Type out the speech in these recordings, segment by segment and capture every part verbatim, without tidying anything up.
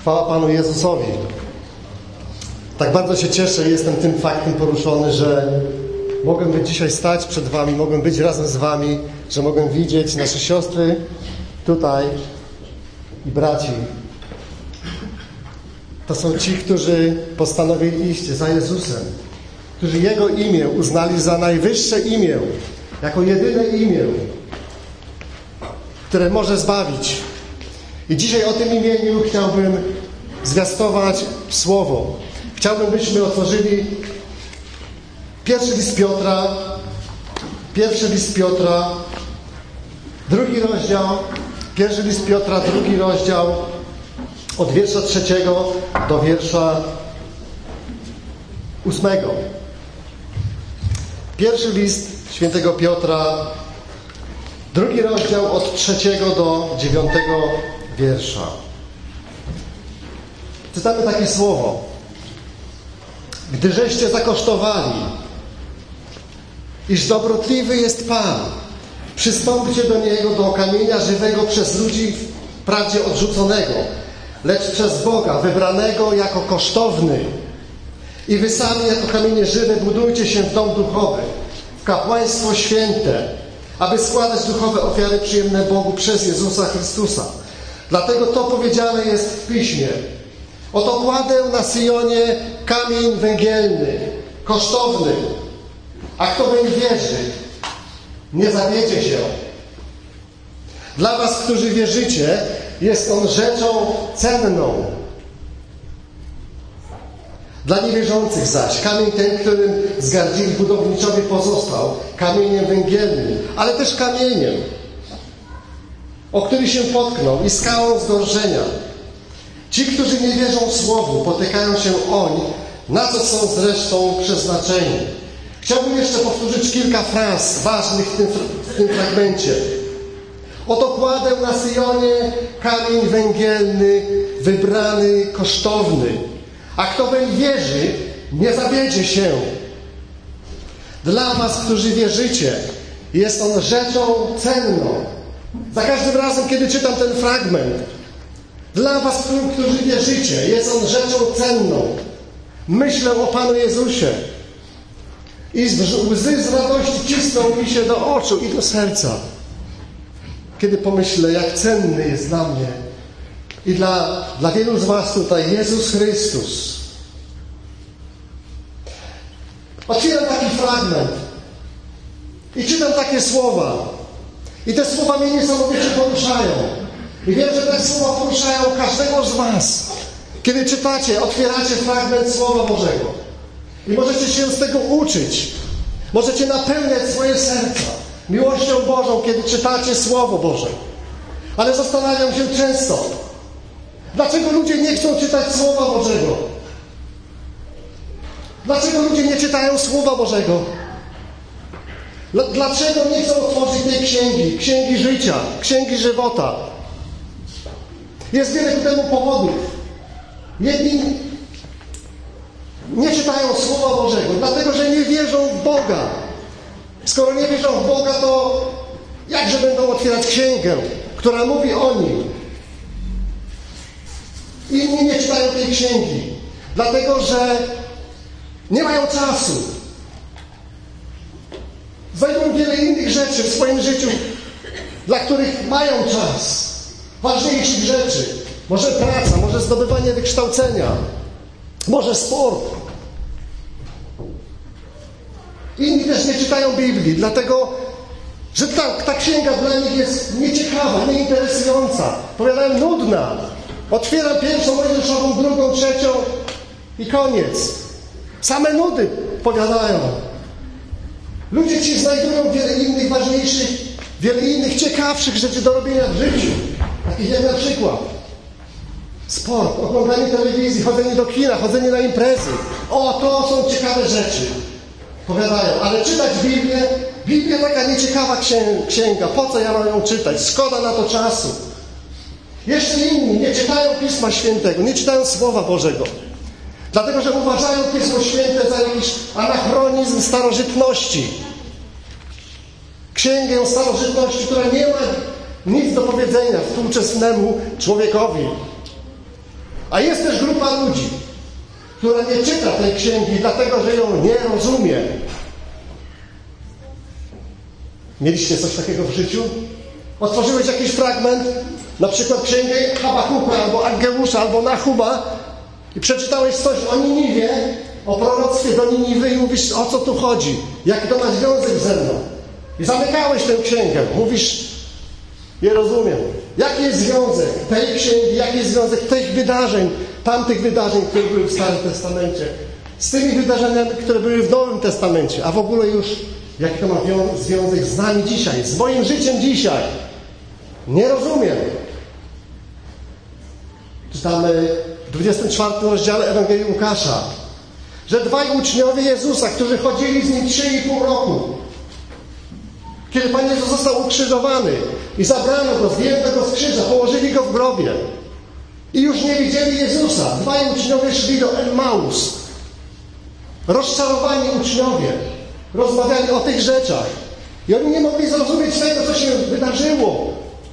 Chwała Panu Jezusowi. Tak bardzo się cieszę, jestem tym faktem poruszony, że mogę być dzisiaj stać przed Wami, mogę być razem z Wami, że mogę widzieć nasze siostry tutaj i braci. To są ci, którzy postanowili iść za Jezusem, którzy Jego imię uznali za najwyższe imię, jako jedyne imię, które może zbawić. I dzisiaj o tym imieniu chciałbym zwiastować słowo. Chciałbym, byśmy otworzyli pierwszy list Piotra, pierwszy list Piotra, drugi rozdział, pierwszy list Piotra, drugi rozdział, od wiersza trzeciego do wiersza ósmego. Pierwszy list świętego Piotra, drugi rozdział, od trzeciego do dziewiątego wiersza. Czytamy takie słowo. Gdyżeście zakosztowali, iż dobrotliwy jest Pan, przystąpcie do Niego, do kamienia żywego przez ludzi wprawdzie odrzuconego, lecz przez Boga wybranego jako kosztowny. I wy sami jako kamienie żywe budujcie się w dom duchowy, w kapłaństwo święte, aby składać duchowe ofiary przyjemne Bogu przez Jezusa Chrystusa. Dlatego to powiedziane jest w Piśmie. Oto kładę na Syjonie kamień węgielny, kosztowny, a kto weń wierzy, nie zawiedzie się. Dla was, którzy wierzycie, jest on rzeczą cenną. Dla niewierzących zaś kamień ten, którym zgardzili budowniczowie, pozostał kamieniem węgielnym, ale też kamieniem, o który się potknął, i skałą zgorszenia. Ci, którzy nie wierzą słowu, potykają się oń, na co są zresztą przeznaczeni. Chciałbym jeszcze powtórzyć kilka fraz ważnych w tym, w tym fragmencie. Oto kładę na Syjonie kamień węgielny, wybrany, kosztowny. A kto weń wierzy, nie zawiedzie się. Dla was, którzy wierzycie, jest on rzeczą cenną. Za każdym razem, kiedy czytam ten fragment, dla was, którzy wierzycie, jest on rzeczą cenną. Myślę o Panu Jezusie i łzy z radości cisną mi się do oczu i do serca, kiedy pomyślę, jak cenny jest dla mnie i dla, dla wielu z was tutaj Jezus Chrystus. Otwieram taki fragment i czytam takie słowa. I te słowa mnie niesamowicie poruszają. I wiem, że te słowa poruszają każdego z was. Kiedy czytacie, otwieracie fragment Słowa Bożego. I możecie się z tego uczyć. Możecie napełniać swoje serca miłością Bożą, kiedy czytacie Słowo Boże. Ale zastanawiam się często, dlaczego ludzie nie chcą czytać Słowa Bożego? Dlaczego ludzie nie czytają Słowa Bożego? Dlaczego nie chcą otworzyć tej księgi? Księgi życia, księgi żywota. Jest wiele ku temu powodów. Jedni nie czytają Słowa Bożego, dlatego że nie wierzą w Boga. Skoro nie wierzą w Boga, to jakże będą otwierać księgę, która mówi o Nim? Inni nie czytają tej księgi, dlatego że nie mają czasu. Znajdują wiele innych rzeczy w swoim życiu, dla których mają czas. Ważniejszych rzeczy. Może praca, może zdobywanie wykształcenia, może sport. Inni też nie czytają Biblii, dlatego że ta, ta księga dla nich jest nieciekawa, nieinteresująca. Powiadają, nudna. Otwieram pierwszą Mojżeszową, drugą, trzecią i koniec. Same nudy powiadają. Ludzie ci znajdują wiele innych ważniejszych, wiele innych ciekawszych rzeczy do robienia w życiu. Takich jak na przykład sport, oglądanie telewizji, chodzenie do kina, chodzenie na imprezy. O, to są ciekawe rzeczy. Powiadają, ale czytać Biblię, Biblia taka nieciekawa księga. Po co ja mam ją czytać? Szkoda na to czasu. Jeszcze inni nie czytają Pisma Świętego, nie czytają Słowa Bożego. Dlatego, że uważają Pismo Święte za jakiś anachronizm starożytności. Księgę starożytności, która nie ma nic do powiedzenia współczesnemu człowiekowi. A jest też grupa ludzi, która nie czyta tej księgi, dlatego że ją nie rozumie. Mieliście coś takiego w życiu? Otworzyłeś jakiś fragment, na przykład księgę Habakuka, albo Ageusza, albo Nahuma i przeczytałeś coś o Niniwie, o proroctwie do Niniwy i mówisz, o co tu chodzi? Jaki to ma związek ze mną? I zamykałeś tę księgę. Mówisz, nie rozumiem. Jaki jest związek tej księgi, jaki jest związek tych wydarzeń, tamtych wydarzeń, które były w Starym Testamencie, z tymi wydarzeniami, które były w Nowym Testamencie, a w ogóle już jaki to ma związek z nami dzisiaj, z moim życiem dzisiaj. Nie rozumiem. Czytamy w dwudziestym czwartym rozdziale Ewangelii Łukasza, że dwaj uczniowie Jezusa, którzy chodzili z Nim trzy i pół roku, kiedy Pan Jezus został ukrzyżowany i zabrano Go, zdjęto Go z krzyża, położyli Go w grobie i już nie widzieli Jezusa. Dwaj uczniowie szli do Emmaus. Rozczarowani uczniowie rozmawiali o tych rzeczach i oni nie mogli zrozumieć tego, co się wydarzyło.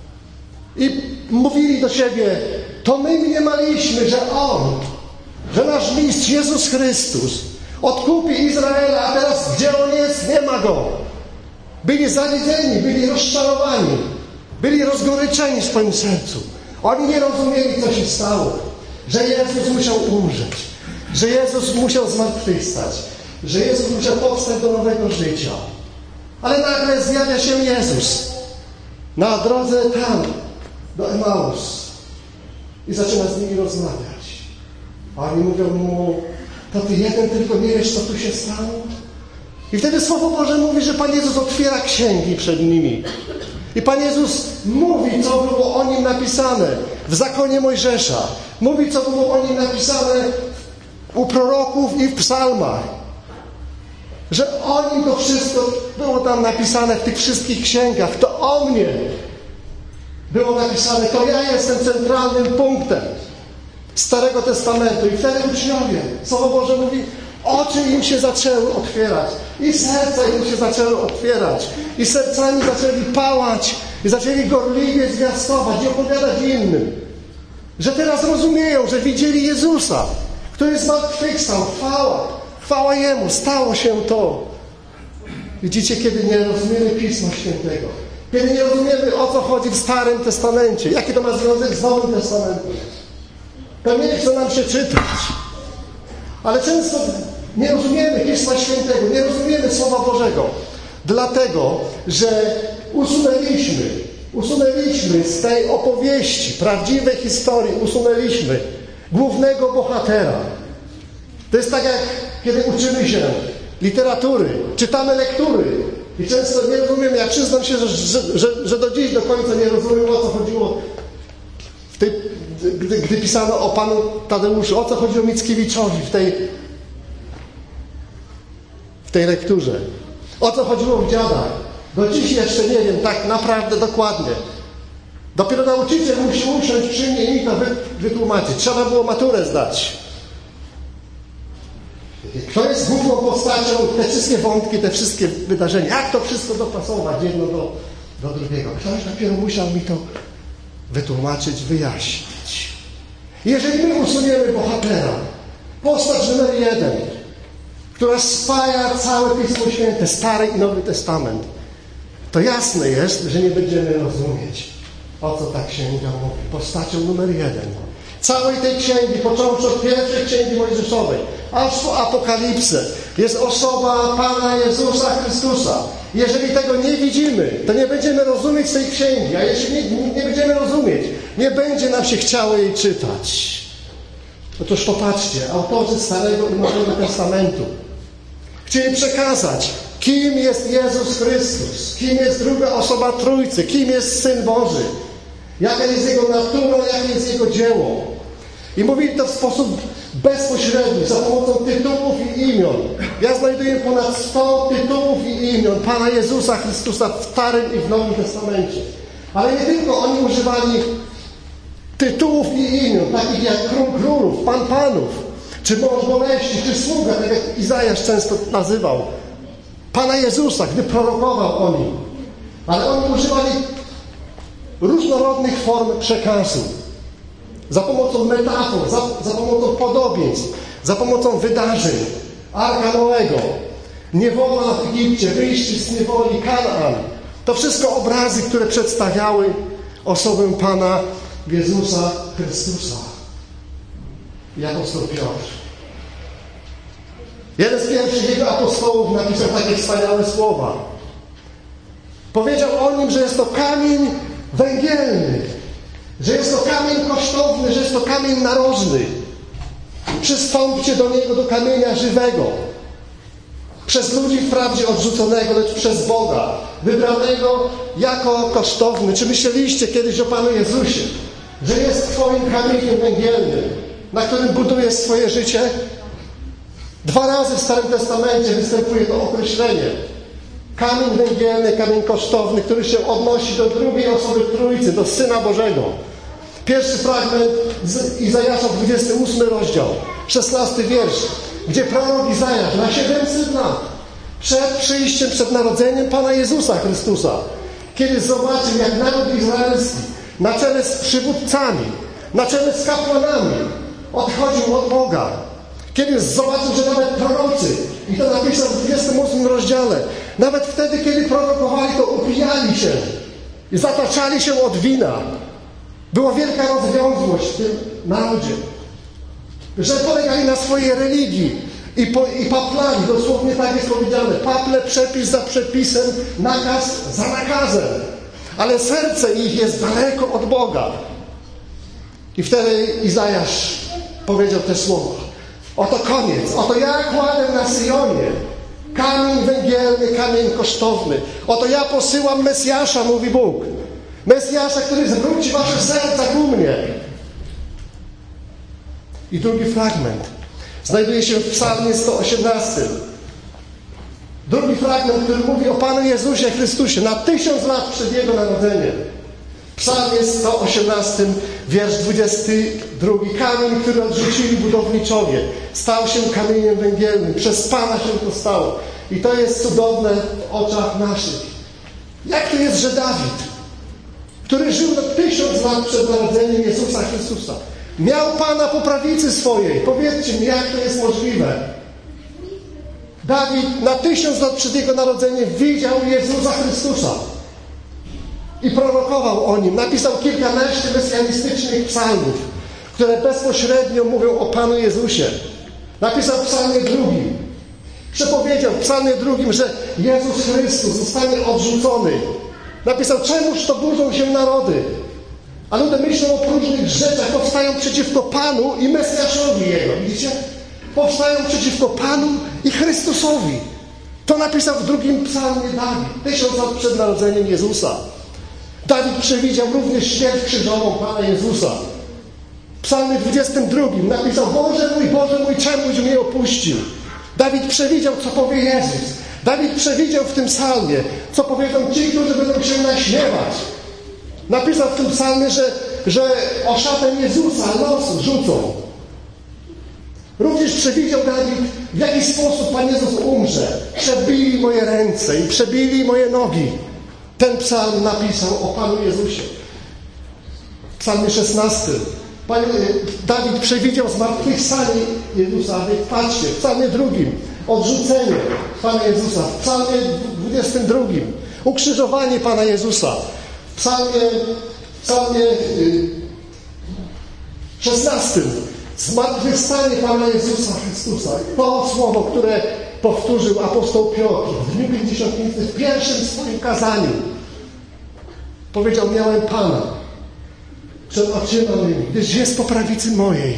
I mówili do siebie, to my mniemaliśmy, że On, że nasz mistrz Jezus Chrystus odkupi Izraela, a teraz gdzie On jest, nie ma Go. Byli zawiedzeni, byli rozczarowani, byli rozgoryczeni w swoim sercu. Oni nie rozumieli, co się stało, że Jezus musiał umrzeć, że Jezus musiał zmartwychwstać, że Jezus musiał powstać do nowego życia. Ale nagle zjawia się Jezus na drodze tam, do Emmaus i zaczyna z nimi rozmawiać. A oni mówią mu, to ty jeden tylko nie wiesz, co tu się stało? I wtedy Słowo Boże mówi, że Pan Jezus otwiera księgi przed nimi. I Pan Jezus mówi, co było o Nim napisane w zakonie Mojżesza. Mówi, co było o Nim napisane u proroków i w psalmach. Że o Nim to wszystko było tam napisane w tych wszystkich księgach. To o mnie było napisane. To ja jestem centralnym punktem Starego Testamentu. I wtedy uczniowie, Słowo Boże mówi, oczy im się zaczęły otwierać i serca im się zaczęły otwierać i sercami zaczęli pałać i zaczęli gorliwie zwiastować i opowiadać innym, że teraz rozumieją, że widzieli Jezusa, który zmartwychwstał. Chwała, chwała Jemu, stało się to. Widzicie, kiedy nie rozumiemy Pisma Świętego, kiedy nie rozumiemy, o co chodzi w Starym Testamencie, jaki to ma związek z Nowym Testamentem, to nie chce nam się czytać. Ale często nie rozumiemy Pisma Świętego, nie rozumiemy Słowa Bożego, dlatego, że usunęliśmy, usunęliśmy z tej opowieści, prawdziwej historii, usunęliśmy głównego bohatera. To jest tak, jak kiedy uczymy się literatury, czytamy lektury i często nie rozumiemy. Ja przyznam się, że, że, że, że do dziś do końca nie rozumiem, o co chodziło w tej, gdy, gdy pisano o panu Tadeuszu, o co chodziło Mickiewiczowi w tej, w tej lekturze. O co chodziło w Dziadach. Do dziś jeszcze nie wiem tak naprawdę dokładnie. Dopiero nauczyciel musi usiąść przy mnie i mi to wytłumaczyć. Trzeba było maturę zdać. Kto jest główną postacią, te wszystkie wątki, te wszystkie wydarzenia, jak to wszystko dopasować jedno do, do drugiego. Ktoś dopiero musiał mi to wytłumaczyć, wyjaśnić. Jeżeli my usuniemy bohatera, postać numer jeden, która spaja całe Pismo Święte, Stary i Nowy Testament, to jasne jest, że nie będziemy rozumieć, o co ta księga mówi. Postacią numer jeden całej tej księgi, począwszy od pierwszej księgi Mojżeszowej, aż po Apokalipsę, jest osoba Pana Jezusa Chrystusa. Jeżeli tego nie widzimy, to nie będziemy rozumieć tej księgi, a jeśli nie, nie będziemy rozumieć, nie będzie nam się chciało jej czytać. Otóż popatrzcie, autorzy Starego i Nowego Testamentu chcieli przekazać, kim jest Jezus Chrystus, kim jest druga osoba Trójcy, kim jest Syn Boży, jaka jest Jego natura, jakie jest Jego dzieło. I mówili to w sposób bezpośredni, za pomocą tytułów i imion. Ja znajduję ponad sto tytułów i imion Pana Jezusa Chrystusa w Starym i w Nowym Testamencie. Ale nie tylko oni używali tytułów i imion, takich jak Król Królów, Pan Panów, czy Mąż Boleści, czy Sługa, tak jak Izajasz często nazywał Pana Jezusa, gdy prorokował o Nim. Ale oni używali różnorodnych form przekazu. za pomocą metafor, za, za pomocą podobieństw, za pomocą wydarzeń. Arka Noego, niewola w Egipcie, wyjście z niewoli, Kanaan. To wszystko obrazy, które przedstawiały osobę Pana Jezusa Chrystusa. I apostoł Piotr. Jeden z pierwszych jego apostołów napisał takie wspaniałe słowa. Powiedział o nim, że jest to kamień węgielny, że jest to kamień kosztowny, że jest to kamień narożny. Przystąpcie do niego, do kamienia żywego. Przez ludzi wprawdzie odrzuconego, lecz przez Boga, wybranego jako kosztowny. Czy myśleliście kiedyś o Panu Jezusie, że jest Twoim kamieniem węgielnym, na którym budujesz swoje życie? Dwa razy w Starym Testamencie występuje to określenie. Kamień węgielny, kamień kosztowny, który się odnosi do drugiej osoby Trójcy, do Syna Bożego. Pierwszy fragment z Izajasza, dwudziesty ósmy rozdział, szesnasty wiersz, gdzie prorok Izajasz na siedemset lat przed przyjściem, przed narodzeniem Pana Jezusa Chrystusa, kiedy zobaczył, jak naród izraelski na czele z przywódcami, na czele z kapłanami odchodził od Boga. Kiedy zobaczył, że nawet prorocy, i to napisał w dwudziestym ósmym rozdziale, nawet wtedy, kiedy prorokowali, to upijali się i zataczali się od wina. Była wielka rozwiązłość w tym narodzie, że polegali na swojej religii i, po, i paplali, dosłownie tak jest powiedziane, paple przepis za przepisem, nakaz za nakazem, ale serce ich jest daleko od Boga. I wtedy Izajasz powiedział te słowa. Oto koniec, oto ja kładę na Syjonie kamień węgielny, kamień kosztowny. Oto ja posyłam Mesjasza, mówi Bóg. Mesjasza, który zwróci wasze serca ku mnie. I drugi fragment znajduje się w psalmie sto osiemnastym. Drugi fragment, który mówi o Panu Jezusie Chrystusie na tysiąc lat przed Jego narodzeniem. W psalmie sto osiemnastym, wiersz dwudziesty drugi. Kamień, który odrzucili budowniczowie, stał się kamieniem węgielnym. Przez Pana się to stało. I to jest cudowne w oczach naszych. Jak to jest, że Dawid, który żył na tysiąc lat przed narodzeniem Jezusa Chrystusa, miał Pana po prawicy swojej. Powiedzcie mi, jak to jest możliwe? Dawid na tysiąc lat przed Jego narodzeniem widział Jezusa Chrystusa i prorokował o Nim. Napisał kilkanaście mesjanistycznych psalmów, które bezpośrednio mówią o Panu Jezusie. Napisał w psalmie drugim, przepowiedział w psalmie drugim, że Jezus Chrystus zostanie odrzucony. Napisał, czemuż to burzą się narody? A ludzie myślą o próżnych rzeczach, powstają przeciwko Panu i Mesjaszowi Jego. Widzicie? Powstają przeciwko Panu i Chrystusowi. To napisał w drugim psalmie Dawid, tysiąc lat przed narodzeniem Jezusa. Dawid przewidział również śmierć krzyżową Pana Jezusa. W psalmie dwudziestym drugim napisał, Boże mój, Boże mój, czemuś mnie opuścił? Dawid przewidział, co powie Jezus. Dawid przewidział w tym psalmie, co powiedzą ci, którzy będą się naśmiewać. Napisał w tym psalmie, że, że o szatę Jezusa los rzucą. Również przewidział Dawid, w jaki sposób Pan Jezus umrze. Przebili moje ręce i przebili moje nogi. Ten psalm napisał o Panu Jezusie. W psalmie szesnastym Pan, Dawid przewidział zmartwychwstanie Jezusa. Patrzcie, w psalmie drugim odrzucenie Pana Jezusa. W psalmie dwudziestym drugim ukrzyżowanie Pana Jezusa. W psalmie, w psalmie szesnastym zmartwychwstanie Pana Jezusa Chrystusa. To słowo, które powtórzył apostoł Piotr w dniu pięćdziesiątnicy, w pierwszym swoim kazaniu. Powiedział, miałem Pana przed oczyma mymi, gdyż jest po prawicy mojej,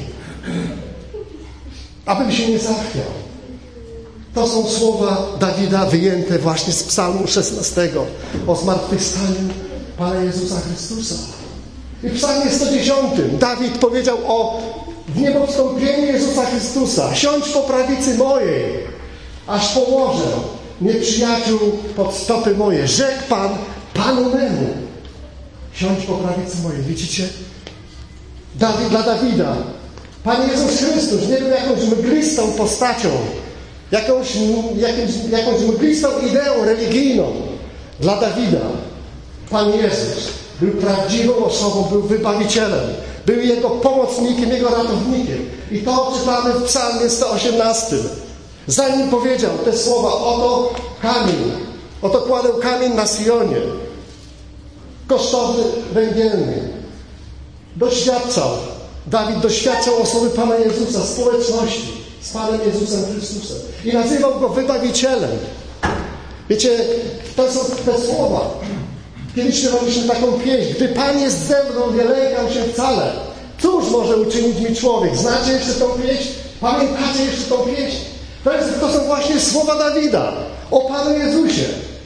abym się nie zachwiał. To są słowa Dawida wyjęte właśnie z psalmu szesnastego o zmartwychwstaniu Pana Jezusa Chrystusa. I w psalmie sto dziesiątym Dawid powiedział o wniebowstąpieniu Jezusa Chrystusa. Siądź po prawicy mojej, aż położę nieprzyjaciół pod stopy moje. Rzekł Pan Panu memu, siądź po prawicy mojej. Widzicie? Dawid, dla Dawida Pan Jezus Chrystus nie był jakąś mglistą postacią, jakąś, jakąś, jakąś mglistą ideą religijną. Dla Dawida Pan Jezus był prawdziwą osobą, był wybawicielem, Był jego pomocnikiem, jego ratownikiem. I to czytamy w psalmie sto osiemnastym. Zanim powiedział te słowa, oto kamień, oto kładę kamień na Sionie, kosztowny, węgielny. Doświadczał, Dawid doświadczał osoby Pana Jezusa, społeczności z Panem Jezusem Chrystusem. I nazywał Go wybawicielem. Wiecie, to są te słowa. Kiedyś śpiewaliśmy taką pieśń. Gdy Pan jest ze mną, nie lękam się wcale. Cóż może uczynić mi człowiek? Znacie jeszcze tą pieśń? Pamiętacie jeszcze tą pieśń? To, jest, to są właśnie słowa Dawida o Panu Jezusie.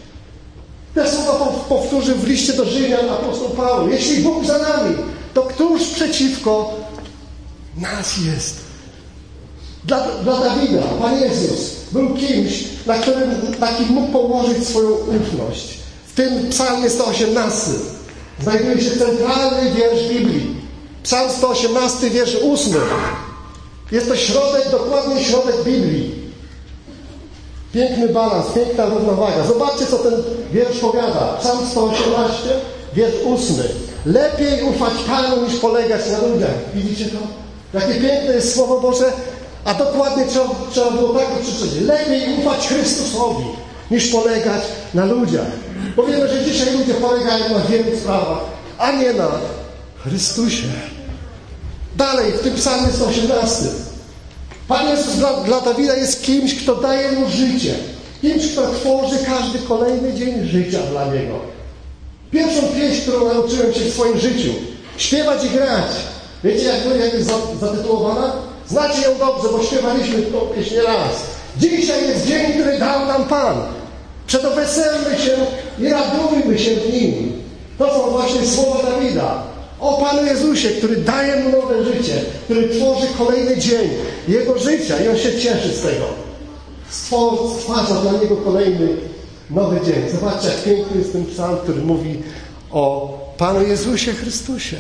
Te słowa powtórzył w liście do Rzymian apostoł Paweł. Jeśli Bóg za nami, to któż przeciwko nas jest? Dla, dla Dawida Pan Jezus był kimś, na którym na kim mógł położyć swoją ufność. W tym psalmie sto osiemnastym znajduje się centralny wiersz Biblii. Psalm sto osiemnasty, wiersz ósmy. Jest to środek, dokładnie środek Biblii. Piękny balans, piękna równowaga. Zobaczcie, co ten wiersz powiada. Psalm sto osiemnaście, wiersz ósmy. Lepiej ufać Panu, niż polegać na ludziach. Widzicie to? Jakie piękne jest Słowo Boże, a dokładnie trzeba, trzeba było tak przeczytać. Lepiej ufać Chrystusowi, niż polegać na ludziach. Bo wiemy, że dzisiaj ludzie polegają na wielu sprawach, a nie na Chrystusie. Dalej, w tym psalmie sto osiemnastym. Pan Jezus dla, dla Dawida jest kimś, kto daje mu życie. Kimś, kto tworzy każdy kolejny dzień życia dla niego. Pierwszą pieśń, którą nauczyłem się w swoim życiu. Śpiewać i grać. Wiecie, jak, jak jest zatytułowana? Znacie ją dobrze, bo śpiewaliśmy tą pieśń raz. Dzisiaj jest dzień, który dał nam Pan. Przedoweselmy się i radujmy się w nim. To są właśnie słowa Dawida. O Panu Jezusie, który daje mu nowe życie, który tworzy kolejny dzień jego życia i on się cieszy z tego. Stwarza dla niego kolejny nowy dzień. Zobaczcie, jak piękny jest ten psalm, który mówi o Panu Jezusie Chrystusie.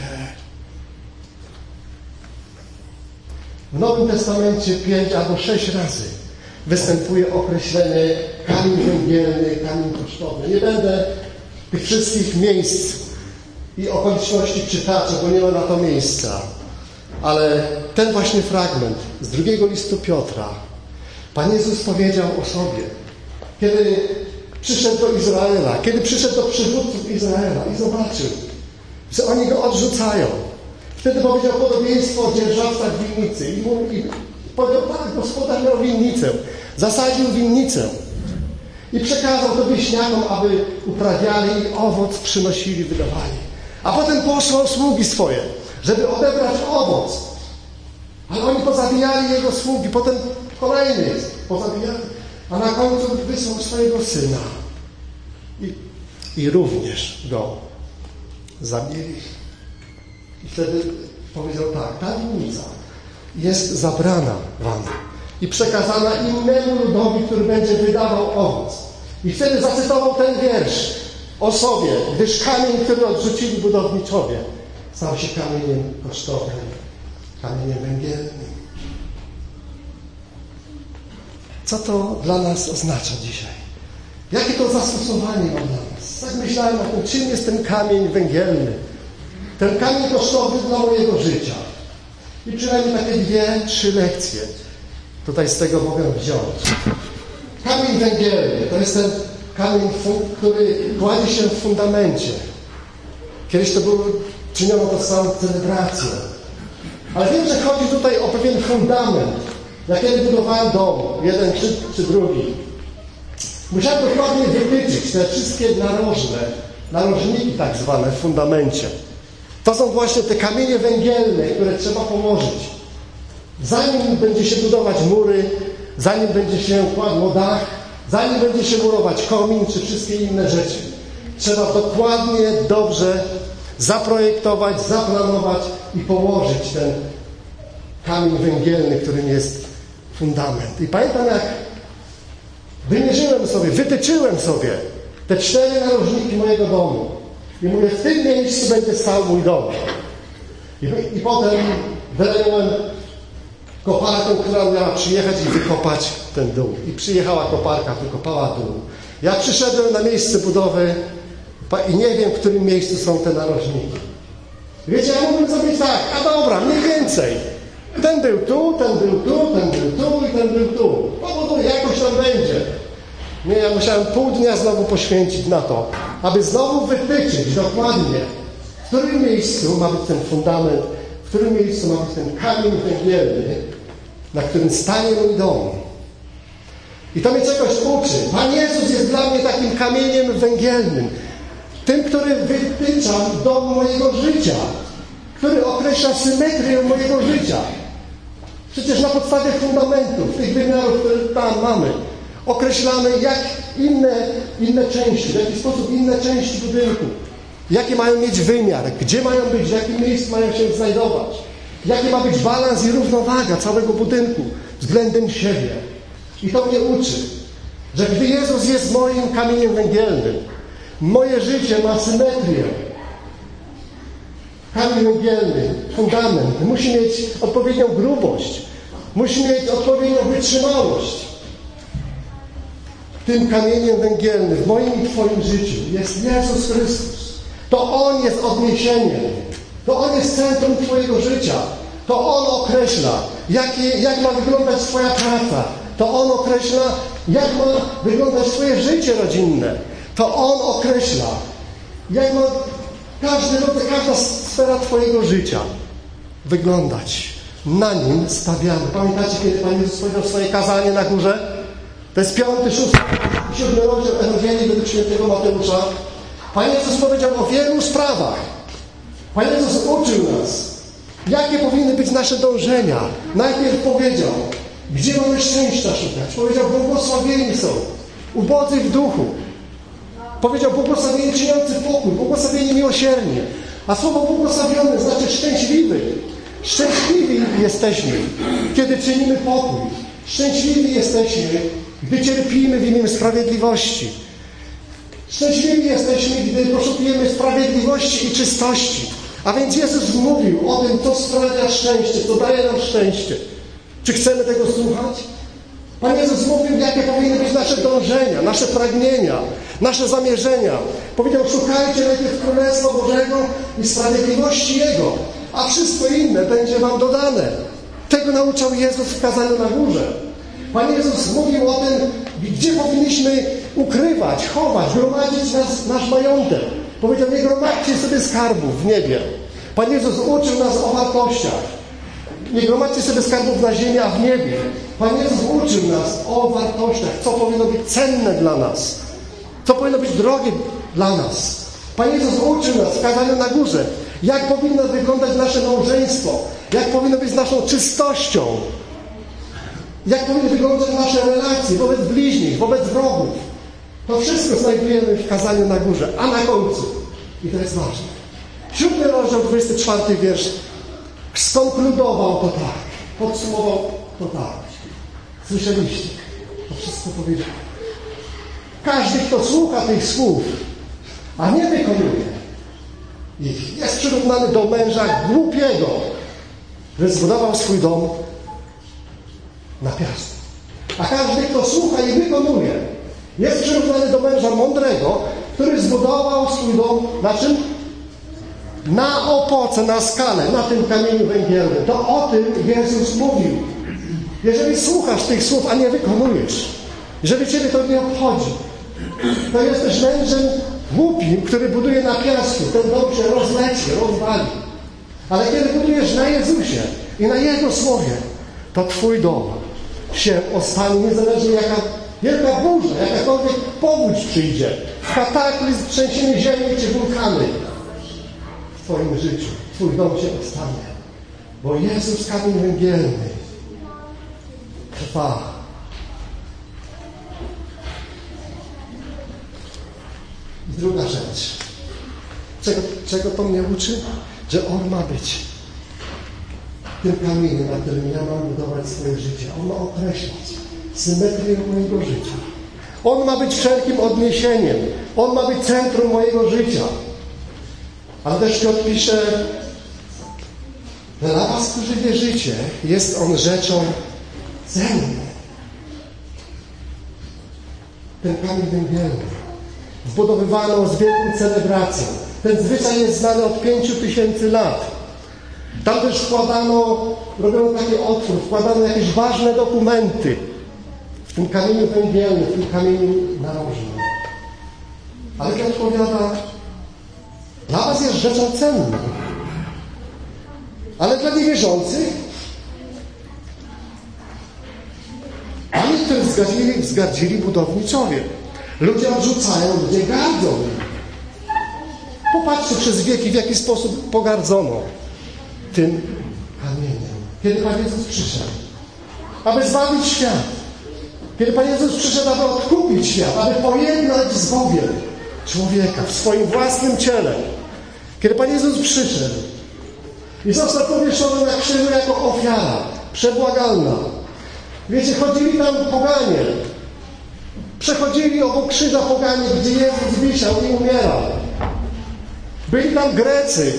W Nowym Testamencie pięć albo sześć razy występuje określenie kamień węgielny, kamień kosztowny. Nie będę tych wszystkich miejsc i okoliczności przytaczał, bo nie ma na to miejsca. Ale ten właśnie fragment z drugiego listu Piotra. Pan Jezus powiedział o sobie, kiedy przyszedł do Izraela, kiedy przyszedł do przywódców Izraela i zobaczył, że oni go odrzucają. Wtedy powiedział podobieństwo o dzierżawcach winnicy i, mu, i powiedział, tak, gospodarz miał winnicę, zasadził winnicę i przekazał to wieśniakom, aby uprawiali i owoc przynosili, wydawali. A potem posłał sługi swoje, żeby odebrać owoc. Ale oni pozabijali jego sługi, potem kolejny jest, pozabijali. A na końcu wysłał swojego syna. I, i również go zabili. I wtedy powiedział tak, ta winnica jest zabrana wam i przekazana innemu ludowi, który będzie wydawał owoc. I wtedy zacytował ten wiersz o sobie, gdyż kamień, który odrzucili budowniczowie, stał się kamieniem kosztownym, kamieniem węgielnym. Co to dla nas oznacza dzisiaj? Jakie to zastosowanie ma dla nas? Tak myślałem o tym, czym jest ten kamień węgielny. Ten kamień kosztowny dla mojego życia. I przynajmniej takie dwie, trzy lekcje tutaj z tego mogę wziąć. Kamień węgielny to jest ten kamień, który kładzie się w fundamencie. Kiedyś to było, czyniono to samą celebracją. Ale wiem, że chodzi tutaj o pewien fundament. Ja kiedy budowałem dom, jeden czy, czy drugi, musiałem dokładnie wytyczyć te wszystkie narożne, narożniki tak zwane w fundamencie. To są właśnie te kamienie węgielne, które trzeba położyć. Zanim będzie się budować mury, zanim będzie się kładło dach, zanim będzie się murować komin, czy wszystkie inne rzeczy, trzeba dokładnie, dobrze zaprojektować, zaplanować i położyć ten kamień węgielny, którym jest fundament. I pamiętam, jak wymierzyłem sobie, wytyczyłem sobie te cztery narożniki mojego domu. I mówię, w tym miejscu będzie stał mój dom. I, i potem wynająłem koparkę, która miała przyjechać i wykopać ten dół. I przyjechała koparka, wykopała dół. Ja przyszedłem na miejsce budowy i nie wiem, w którym miejscu są te narożniki. Wiecie, ja mógłbym zrobić tak, a dobra, mniej więcej. Ten był tu, ten był tu, ten był tu i ten był tu. Powoduję, jakoś tam będzie. Nie, ja musiałem pół dnia znowu poświęcić na to, aby znowu wytyczyć dokładnie, w którym miejscu ma być ten fundament, w którym miejscu ma być ten kamień węgielny, na którym stanie mój dom. I to mnie czegoś uczy. Pan Jezus jest dla mnie takim kamieniem węgielnym. Tym, który wytycza dom mojego życia. Który określa symetrię mojego życia. Przecież na podstawie fundamentów, tych wymiarów, które tam mamy, określamy, jak inne, inne części, w jaki sposób inne części budynku, jaki mają mieć wymiar, gdzie mają być, w jakim miejscu mają się znajdować, jaki ma być balans i równowaga całego budynku względem siebie. I to mnie uczy, że gdy Jezus jest moim kamieniem węgielnym, moje życie ma symetrię. Kamień węgielny, fundament, musi mieć odpowiednią grubość, musi mieć odpowiednią wytrzymałość. Tym kamieniem węgielnym w moim i Twoim życiu jest Jezus Chrystus. To On jest odniesieniem. To On jest centrum Twojego życia. To On określa, jakie, jak ma wyglądać Twoja praca. To On określa, jak ma wyglądać Twoje życie rodzinne. To On określa, jak ma każdy rodzaj, każda sfera Twojego życia wyglądać. Na Nim stawiamy. Pamiętacie, kiedy Pan Jezus powiedział swoje kazanie na górze? To jest piąty, szósty, siódmy rozdział Ewangelii według świętego Mateusza. Pan Jezus powiedział o wielu sprawach. Pan Jezus uczył nas, jakie powinny być nasze dążenia. Najpierw powiedział, gdzie mamy szczęścia szukać. Powiedział, błogosławieni są ubodzy w duchu. Powiedział, błogosławieni czyniący pokój, błogosławieni miłosiernie. A słowo błogosławiony znaczy szczęśliwy. Szczęśliwi jesteśmy, kiedy czynimy pokój. Szczęśliwi jesteśmy, gdy cierpimy w imię sprawiedliwości. Szczęśliwi jesteśmy, gdy poszukujemy sprawiedliwości i czystości. A więc Jezus mówił o tym, co sprawia szczęście, co daje nam szczęście. Czy chcemy tego słuchać? Pan Jezus mówił, jakie powinny być nasze dążenia, nasze pragnienia, nasze zamierzenia. Powiedział, szukajcie najpierw Królestwa Bożego i sprawiedliwości Jego, a wszystko inne będzie wam dodane. Tego nauczał Jezus w kazaniu na górze. Pan Jezus mówił o tym, gdzie powinniśmy ukrywać, chować, gromadzić nas, nasz majątek. Powiedział, nie gromadźcie sobie skarbów w niebie. Pan Jezus uczył nas o wartościach. Nie gromadźcie sobie skarbów na ziemi, a w niebie. Pan Jezus uczył nas o wartościach, co powinno być cenne dla nas, co powinno być drogie dla nas. Pan Jezus uczył nas w kazaniu na górze, jak powinno wyglądać nasze małżeństwo, jak powinno być z naszą czystością, jak powinny wyglądać nasze relacje wobec bliźnich, wobec wrogów. To wszystko znajdujemy w kazaniu na górze. A na końcu, i to jest ważne, siódmy rozdział, dwudziesty czwarty wiersz, skonkludował to tak, podsumował to tak. Słyszeliście? To wszystko powiedział. Każdy, kto słucha tych słów, a nie wykonuje ich, jest przyrównany do męża głupiego, który zbudował swój dom na piasku. A każdy, kto słucha i wykonuje, jest przyrównany do męża mądrego, który zbudował swój dom na czym? Na opoce, na skale, na tym kamieniu węgielnym. To o tym Jezus mówił. Jeżeli słuchasz tych słów, a nie wykonujesz, jeżeli Ciebie to nie obchodzi, to jesteś mężem głupim, który buduje na piasku. Ten dom się rozleci, rozwali. Ale kiedy budujesz na Jezusie i na Jego Słowie, to Twój dom się ostanie, niezależnie jaka wielka burza, jakakolwiek powódź przyjdzie, kataklizm, trzęsienie ziemi czy wulkany w Twoim życiu. Twój dom się ostanie. Bo Jezus, kamień węgielny, trwa. I druga rzecz. Czego, czego to mnie uczy? Że On ma być tym kamieniem, na którym ja mam budować swoje życie. On ma określać symetrię mojego życia. On ma być wszelkim odniesieniem. On ma być centrum mojego życia. Ale też Piotr pisze, dla was, którzy wierzycie, jest On rzeczą cenną. Ten kamień węgielny, wbudowywaną z wielką celebracją, Ten zwyczaj jest znany od pięciu tysięcy lat. Tam też wkładano, robiono taki otwór, wkładano jakieś ważne dokumenty w tym kamieniu węgielnym, w tym kamieniu narożnym. Ale Piotr powiada, dla was jest rzeczą cenną. Ale dla niewierzących, a niektórych wzgardzili, wzgardzili budowniczowie. Ludzie odrzucają, ludzie gardzą. Popatrzcie przez wieki, w jaki sposób pogardzono tym kamieniem. Kiedy Pan Jezus przyszedł, aby zbawić świat. Kiedy Pan Jezus przyszedł, aby odkupić świat, aby pojednać z Bogiem człowieka w swoim własnym ciele. Kiedy Pan Jezus przyszedł i został powieszony na krzyżu jako ofiara przebłagalna. Wiecie, chodzili tam poganie. Przechodzili obok krzyża poganie, gdzie Jezus wisiał i umierał. Byli tam Grecy.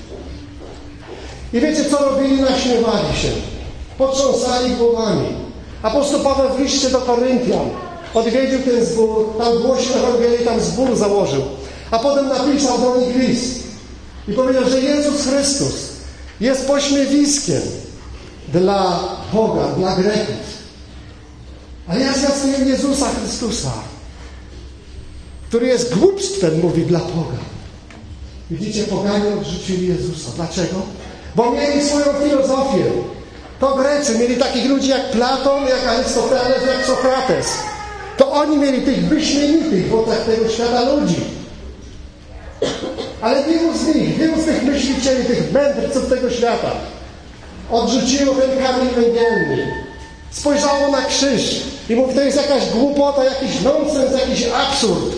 I wiecie, co robili? Naśmiewali się. Potrząsali głowami. Apostoł Paweł w liście do Koryntian odwiedził ten zbór, tam głosił Ewangelię, tam zbór założył. A potem napisał do nich list. I powiedział, że Jezus Chrystus jest pośmiewiskiem dla Boga, dla Greków. A ja zwiastuję Jezusa Chrystusa, który jest głupstwem, mówi, dla Boga. Widzicie, poganie odrzucili Jezusa. Dlaczego? Bo mieli swoją filozofię. To Grecy mieli takich ludzi jak Platon, jak Arystoteles, jak Sokrates. To oni mieli tych wyśmienitych w oczach tego świata ludzi. Ale wielu z nich, wielu z tych myślicieli, tych mędrców tego świata odrzuciło ten kamień węgielny. Spojrzało na krzyż i mówi, to jest jakaś głupota, jakiś nonsens, jakiś absurd.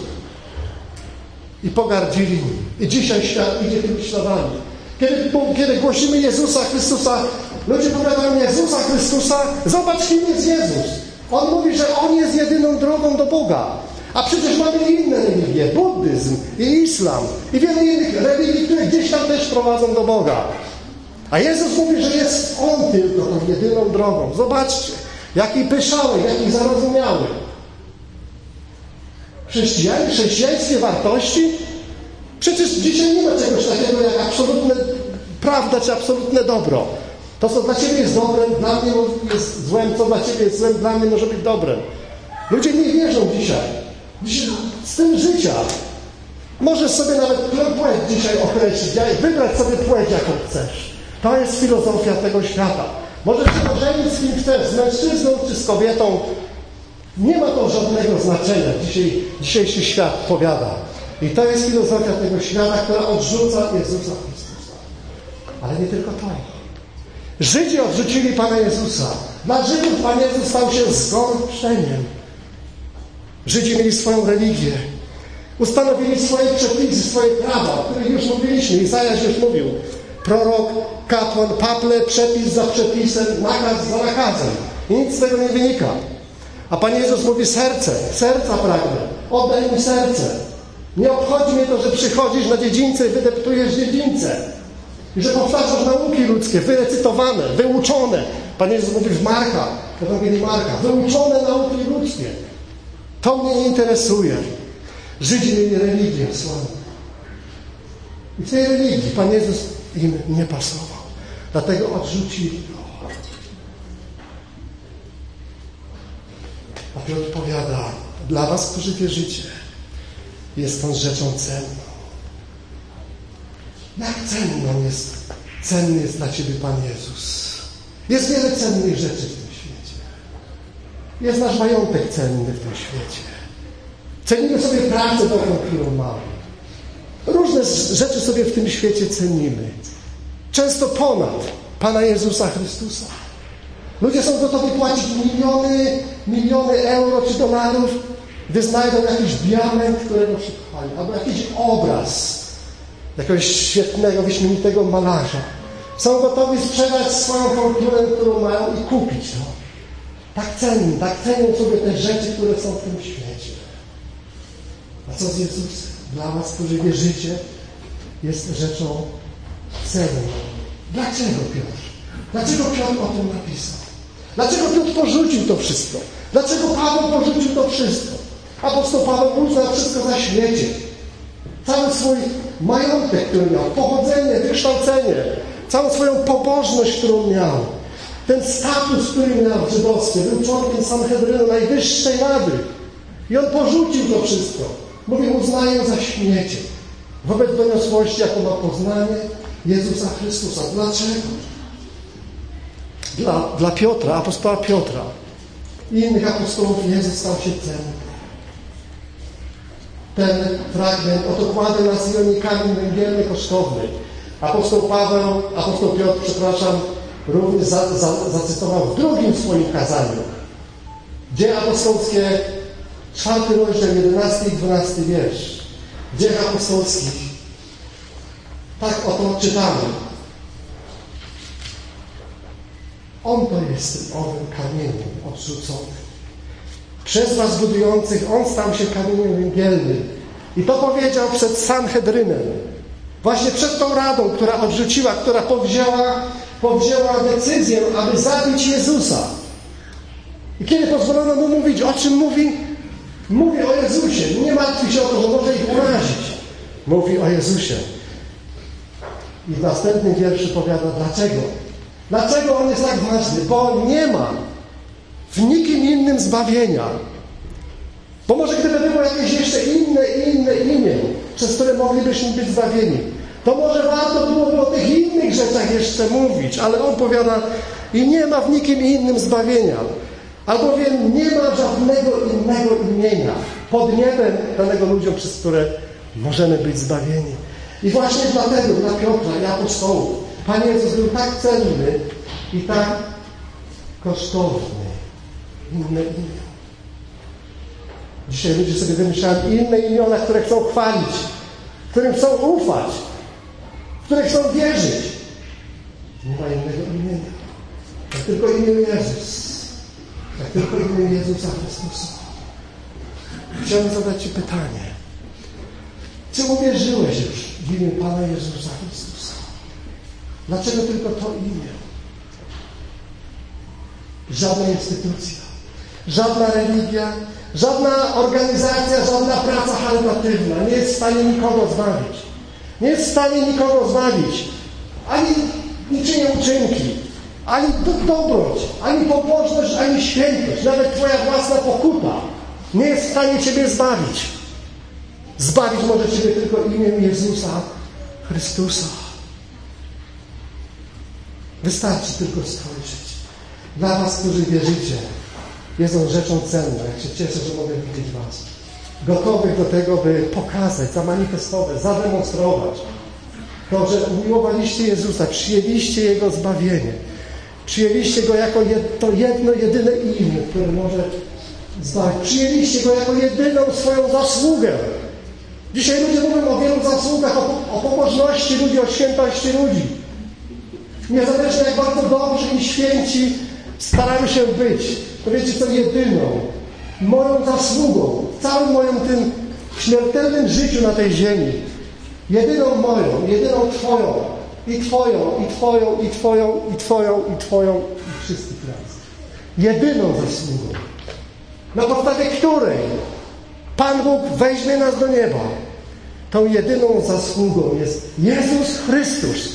I pogardzili nim. I dzisiaj świat idzie tymi śladami. Kiedy, kiedy głosimy Jezusa Chrystusa, ludzie powiadają Jezusa Chrystusa, zobacz, kim jest Jezus. On mówi, że On jest jedyną drogą do Boga. A przecież mamy inne religie, buddyzm i islam i wiele innych religii, które gdzieś tam też prowadzą do Boga. A Jezus mówi, że jest On tylko tą jedyną drogą. Zobaczcie, jaki pyszały, jaki zarozumiały. Chrześcijanin, chrześcijańskie wartości? Przecież dzisiaj nie ma czegoś takiego jak absolutna prawda czy absolutne dobro. To, co dla Ciebie jest dobrem, dla mnie jest złem, co dla Ciebie jest złem, dla mnie może być dobrem. Ludzie nie wierzą dzisiaj. Dzisiaj z tym życia. Możesz sobie nawet płeć dzisiaj określić, wybrać sobie płeć, jaką chcesz. To jest filozofia tego świata. Możesz się ożenić z kim chcesz, z mężczyzną czy z kobietą. Nie ma to żadnego znaczenia. Dzisiaj, dzisiejszy świat powiada. I to jest filozofia tego świata, która odrzuca Jezusa Chrystusa. Ale nie tylko to. Żydzi odrzucili Pana Jezusa. Dla Żydów Pan Jezus stał się zgorszeniem. Żydzi mieli swoją religię. Ustanowili swoje przepisy, swoje prawa, o których już mówiliśmy. Izajasz już mówił. Prorok, kapłan, paple, przepis za przepisem, nakaz za nakazem. I nic z tego nie wynika. A Pan Jezus mówi, serce, serca pragnę. Oddaj mi serce. Nie obchodzi mnie to, że przychodzisz na dziedzińce i wydeptujesz dziedzińce. I że powtarzasz nauki ludzkie, wyrecytowane, wyuczone. Pan Jezus mówi w Marka, w Ewangelii Marka, wyuczone nauki ludzkie. To mnie nie interesuje. Żydzi mieli religię swoją. I w tej religii Pan Jezus im nie pasował. Dlatego odrzucili go. A Piotr powiada, dla was, którzy wierzycie, jest on rzeczą cenną. Jak cenną jest, cenny jest dla Ciebie Pan Jezus. Jest wiele cennych rzeczy w tym świecie. Jest nasz majątek cenny w tym świecie. Cenimy sobie pracę dobrą, którą mamy. Różne rzeczy sobie w tym świecie cenimy. Często ponad Pana Jezusa Chrystusa. Ludzie są gotowi płacić miliony, miliony euro czy dolarów, gdy znajdą jakiś diament, którego szukają, albo jakiś obraz jakiegoś świetnego, wyśmienitego malarza. Są gotowi sprzedać swoją fortunę, którą mają i kupić to. Tak cenią, tak cenią sobie te rzeczy, które są w tym świecie. A co z Jezusem? Dla was, którzy wierzycie, jest rzeczą cenną. Dlaczego Piotr? Dlaczego Piotr o tym napisał? Dlaczego Piotr porzucił to wszystko? Dlaczego Paweł porzucił to wszystko? Apostoł Paweł uznał wszystko za śmiecie. Cały swój majątek, który miał, pochodzenie, wykształcenie, całą swoją pobożność, którą miał, ten status, który miał w żydowstwie, był członkiem Sanhedrynu, najwyższej rady. I on porzucił to wszystko. Mówi, uznaję za śmiecie wobec doniosłości, jaką ma poznanie Jezusa Chrystusa. Dlaczego? Dla, dla Piotra, apostoła Piotra i innych apostołów Jezus stał się cenny. Ten fragment oto kładę na Sionie kamień węgielny kosztowny. Apostoł Paweł, apostoł Piotr, przepraszam, również za, za, zacytował w drugim swoim kazaniu. Dzieje apostolskie, czwarty rozdział, jedenasty i dwunasty wiersz. W Dziejach apostolskich tak oto czytamy. On to jest tym owym kamieniem odrzuconym. Przez was budujących On stał się kamieniem węgielnym. I to powiedział przed Sanhedrynem. Właśnie przed tą radą, która odrzuciła, która powzięła, powzięła decyzję, aby zabić Jezusa. I kiedy pozwolono mu mówić, o czym mówi? Mówi o Jezusie. Nie martwi się o to, że może ich urazić. Mówi o Jezusie. I w następnym wierszu powiada, dlaczego? Dlaczego On jest tak ważny? Bo nie ma w nikim innym zbawienia. Bo może gdyby było jakieś jeszcze inne, inne imię, przez które moglibyśmy być zbawieni, to może warto byłoby o tych innych rzeczach jeszcze mówić, ale On powiada, i nie ma w nikim innym zbawienia. Albowiem nie ma żadnego innego imienia pod niebem danego ludziom, przez które możemy być zbawieni. I właśnie dlatego dla Piotra i apostołów Pan Jezus był tak cenny i tak kosztowny. Inne imię. Dzisiaj ludzie sobie wymyślają inne imiona, które chcą chwalić, którym chcą ufać, w które chcą wierzyć. Nie ma innego imienia. Jak tylko imię Jezus. Jak tylko imię Jezusa Chrystusa. Chciałem zadać Ci pytanie. Czy uwierzyłeś już w imię Pana Jezusa Chrystusa? Dlaczego tylko to imię? Żadna instytucja, żadna religia, żadna organizacja, żadna praca charytatywna nie jest w stanie nikogo zbawić. Nie jest w stanie nikogo zbawić. Ani niczyje uczynki, ani dobroć, ani pobożność, ani świętość. Nawet Twoja własna pokuta nie jest w stanie Ciebie zbawić. Zbawić może Ciebie tylko imię Jezusa Chrystusa. Wystarczy tylko spojrzeć. Dla Was, którzy wierzycie, jest On rzeczą cenną. Jak się cieszę, że mogę widzieć Was. Gotowych do tego, by pokazać, zamanifestować, zademonstrować to, że umiłowaliście Jezusa, przyjęliście Jego zbawienie. Przyjęliście Go jako jed, to jedno, jedyne imię, które może zbawić. Przyjęliście Go jako jedyną swoją zasługę. Dzisiaj ludzie mówią o wielu zasługach, o, o pobożności ludzi, o świętości ludzi. Niezależnie jak bardzo dobrzy i święci staramy się być, to wiecie co, jedyną moją zasługą w całym moim tym śmiertelnym życiu na tej ziemi, jedyną moją, jedyną Twoją i Twoją, i Twoją, i Twoją, i Twoją, i Twoją, i wszystkich raz. Jedyną zasługą, na podstawie której Pan Bóg weźmie nas do nieba, tą jedyną zasługą jest Jezus Chrystus,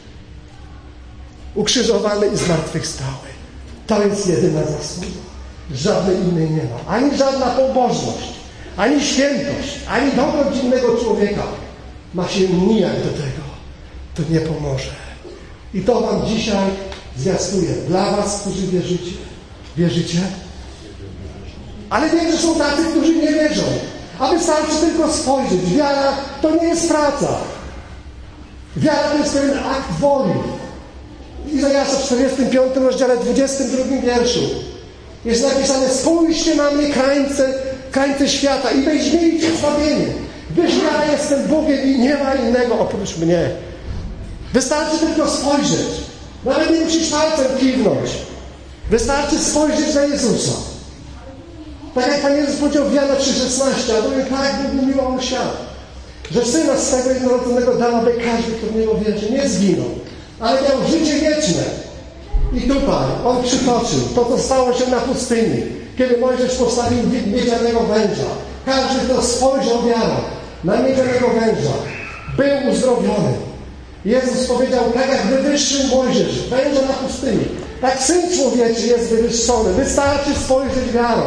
ukrzyżowany i zmartwychwstały. To jest jedyna zasługa. Żadnej innej nie ma. Ani żadna pobożność, ani świętość, ani dobroć innego człowieka ma się nijak do tego. To nie pomoże. I to Wam dzisiaj zwiastuję. Dla Was, którzy wierzycie. Wierzycie? Ale wiem, że są tacy, którzy nie wierzą. A wystarczy tylko spojrzeć. Wiara to nie jest praca. Wiara to jest pewien akt woli. Izajasza w czterdziestym piątym rozdziale, dwudziestym drugim wierszu jest napisane: spójrzcie na mnie, krańce, krańce świata, i weźmiecie zbawienie. Gdyż ja jestem Bogiem i nie ma innego oprócz mnie. Wystarczy tylko spojrzeć. Nawet nie musisz palcem kiwnąć. Wystarczy spojrzeć na Jezusa. Tak jak Pan Jezus powiedział w Jana trzy szesnaście, albowiem tak Bóg umiłował świat, że Syna swego jednorodzonego dał, aby każdy, kto w Niego wierzy, nie zginął, ale miał życie wieczne. I tutaj On przytoczył to, co stało się na pustyni, kiedy Mojżesz postawił miedzianego węża. Każdy, kto spojrzał wiarą, namiecionego węża, był uzdrowiony. Jezus powiedział, tak jak wywyższył Mojżesz węża na pustyni, tak Syn Człowieczy jest wywyższony. Wystarczy spojrzeć wiarą.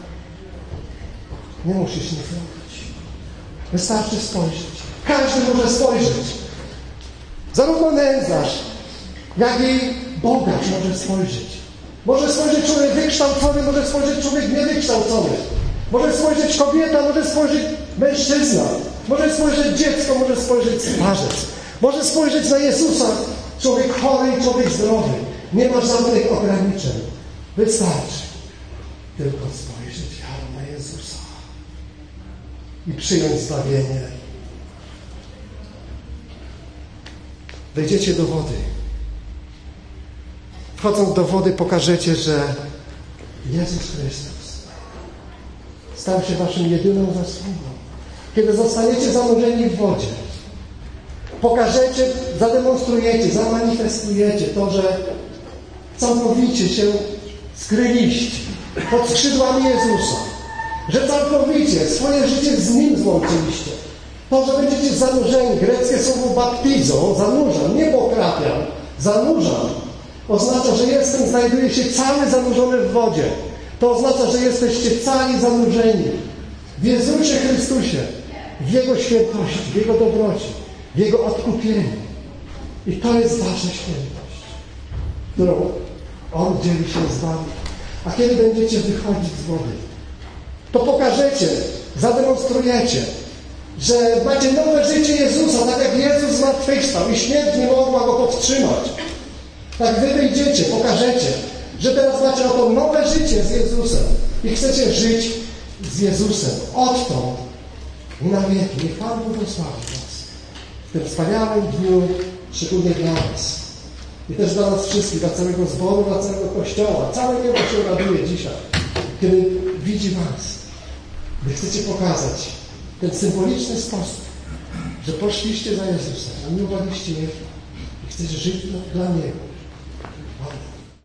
Nie musisz nic robić. Wystarczy spojrzeć. Każdy może spojrzeć. Zarówno nędzarz, jak i bogacz może spojrzeć. Może spojrzeć człowiek wykształcony, może spojrzeć człowiek niewykształcony. Może spojrzeć kobieta, może spojrzeć mężczyzna. Może spojrzeć dziecko, może spojrzeć starzec. Może spojrzeć na Jezusa, człowiek chory i człowiek zdrowy. Nie ma żadnych ograniczeń. Wystarczy tylko spojrzeć wiarą na Jezusa i przyjąć zbawienie. Wejdziecie do wody. Wchodząc do wody pokażecie, że Jezus Chrystus stał się waszym jedyną zasługą. Kiedy zostaniecie zanurzeni w wodzie, pokażecie, zademonstrujecie, zamanifestujecie to, że całkowicie się skryliście pod skrzydłami Jezusa, że całkowicie swoje życie z Nim złączyliście. To, że będziecie zanurzeni, greckie słowo baptizo, zanurzam, nie pokrapiam, zanurzam, oznacza, że jestem, znajduję się cały zanurzony w wodzie. To oznacza, że jesteście cali zanurzeni w Jezusie Chrystusie, w Jego świętości, w Jego dobroci, w Jego odkupieniu. I to jest wasza świętość, którą On dzieli się z wami. A kiedy będziecie wychodzić z wody, to pokażecie, zademonstrujecie, że macie nowe życie Jezusa, tak jak Jezus zmartwychwstał i śmierć nie mogła Go powstrzymać. Tak wy wyjdziecie, pokażecie, że teraz macie oto nowe życie z Jezusem i chcecie żyć z Jezusem odtąd i na wieki. Niech Pan błogosławi was w tym wspaniałym dniu, szczególnie dla nas i też dla nas wszystkich, dla całego zboru, dla całego Kościoła. Całe niebo się raduje dzisiaj, kiedy widzi was. Wy chcecie pokazać w ten symboliczny sposób, że poszliście za Jezusem, umiłowaliście Jego i chcecie żyć dla Niego. Amen.